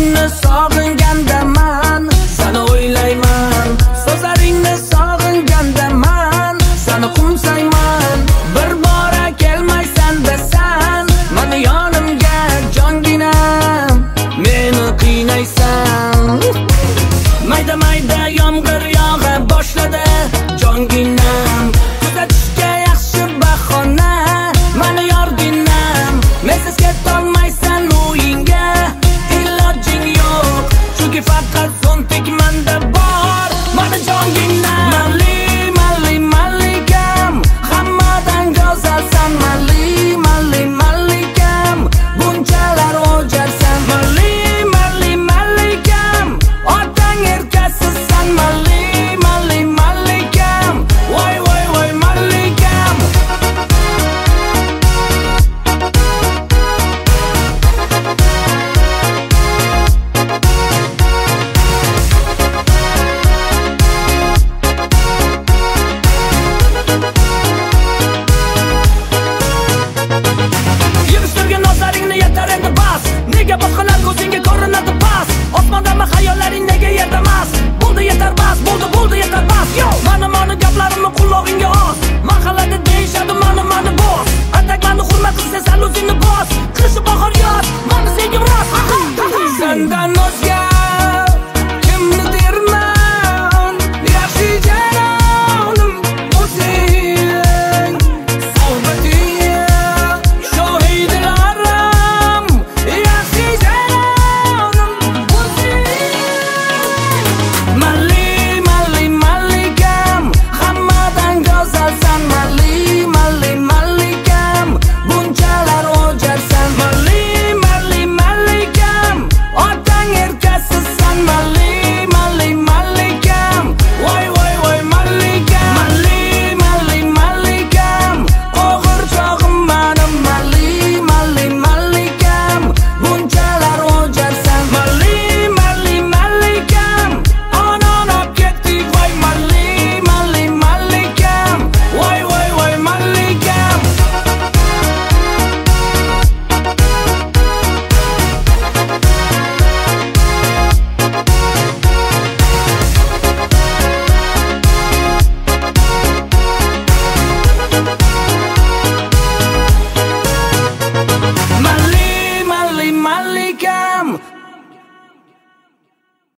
So'zlaringni sog'ingandaman, seni o'ylayman. So'zlaringni sog'ingandaman, seni qo'msayman. Bir bora kelmaysan desan, meni yonimga jonginam, meni qiynaysan. Mayda mayda yomg'ir yog'a boshladi jonginam, kuzatishga yaxshi bahona meni yorginam. Mensiz ketolmaysan uyingga, ilojing yo'q, chunki faqat so'ntik menda bor meni jonginam. Mali mali malikam, hammadan go'zalsan. Mali mali malikam, bunchalar o'jarsan. Mali mali malikam, otang erkasizsan. Mali mali malikam, voy voy voy malikam. Yig'ishtirgan nozlaringni yetar endi bas. Nega boshqalar ko'zingga ko'rinadi bas? Osmondami xayollaring nega yerda emas? Bo'ldi yetar bas, bo'ldi yetar bas. Yo, mani gaplarimni qulog'ingga os. Mahallada deyishadi mani boss. Ataklarni hurmat qilsa sal o'zingni bos.